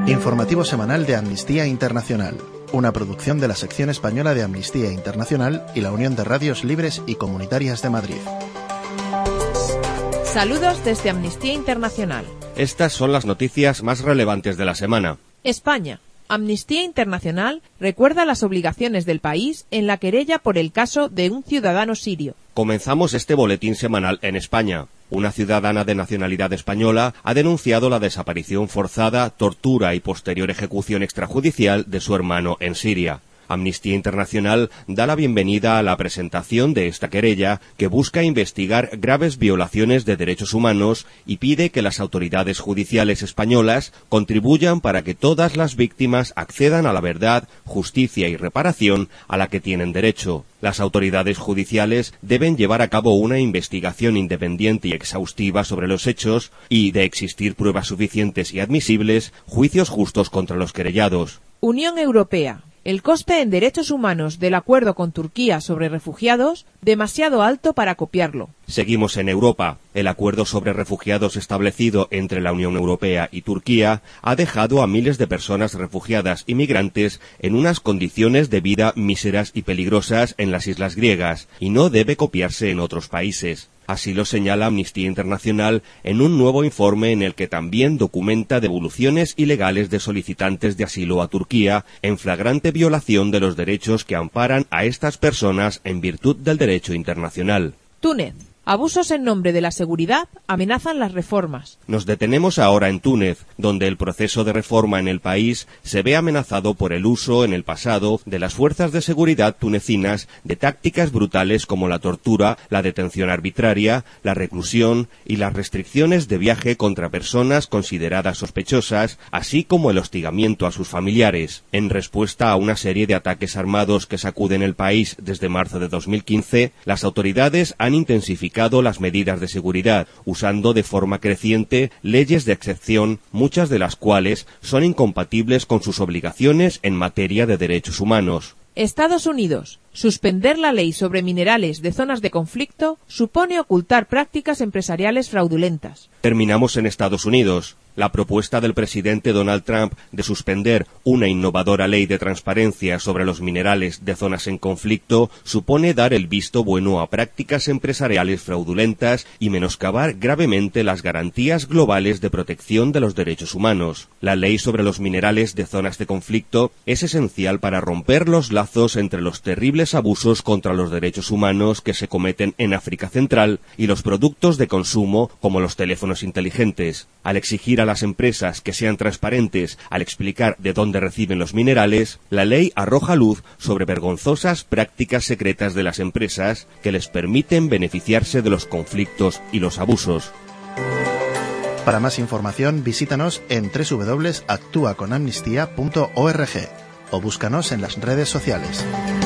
Informativo semanal de Amnistía Internacional, una producción de la sección española de Amnistía Internacional y la Unión de Radios Libres y Comunitarias de Madrid. Saludos desde Amnistía Internacional. Estas son las noticias más relevantes de la semana. España. Amnistía Internacional recuerda las obligaciones del país en la querella por el caso de un ciudadano sirio. Comenzamos este boletín semanal en España. Una ciudadana de nacionalidad española ha denunciado la desaparición forzada, tortura y posterior ejecución extrajudicial de su hermano en Siria. Amnistía Internacional da la bienvenida a la presentación de esta querella que busca investigar graves violaciones de derechos humanos y pide que las autoridades judiciales españolas contribuyan para que todas las víctimas accedan a la verdad, justicia y reparación a la que tienen derecho. Las autoridades judiciales deben llevar a cabo una investigación independiente y exhaustiva sobre los hechos y, de existir pruebas suficientes y admisibles, juicios justos contra los querellados. Unión Europea. El coste en derechos humanos del acuerdo con Turquía sobre refugiados, demasiado alto para copiarlo. Seguimos en Europa. El acuerdo sobre refugiados establecido entre la Unión Europea y Turquía ha dejado a miles de personas refugiadas y migrantes en unas condiciones de vida míseras y peligrosas en las islas griegas, y no debe copiarse en otros países. Así lo señala Amnistía Internacional en un nuevo informe en el que también documenta devoluciones ilegales de solicitantes de asilo a Turquía en flagrante violación de los derechos que amparan a estas personas en virtud del derecho internacional. Túnez. Abusos en nombre de la seguridad amenazan las reformas. Nos detenemos ahora en Túnez, donde el proceso de reforma en el país se ve amenazado por el uso en el pasado de las fuerzas de seguridad tunecinas de tácticas brutales como la tortura, la detención arbitraria, la reclusión y las restricciones de viaje contra personas consideradas sospechosas, así como el hostigamiento a sus familiares. En respuesta a una serie de ataques armados que sacuden el país desde marzo de 2015, las autoridades han intensificado las medidas de seguridad, usando de forma creciente leyes de excepción, muchas de las cuales son incompatibles con sus obligaciones en materia de derechos humanos. Estados Unidos. Suspender la ley sobre minerales de zonas de conflicto supone ocultar prácticas empresariales fraudulentas. Terminamos en Estados Unidos. La propuesta del presidente Donald Trump de suspender una innovadora ley de transparencia sobre los minerales de zonas en conflicto supone dar el visto bueno a prácticas empresariales fraudulentas y menoscabar gravemente las garantías globales de protección de los derechos humanos. La ley sobre los minerales de zonas de conflicto es esencial para romper los lazos entre los terribles abusos contra los derechos humanos que se cometen en África Central y los productos de consumo como los teléfonos inteligentes. Al exigir a las empresas que sean transparentes al explicar de dónde reciben los minerales, la ley arroja luz sobre vergonzosas prácticas secretas de las empresas que les permiten beneficiarse de los conflictos y los abusos. Para más información, visítanos en www.actuaconamnistía.org o búscanos en las redes sociales.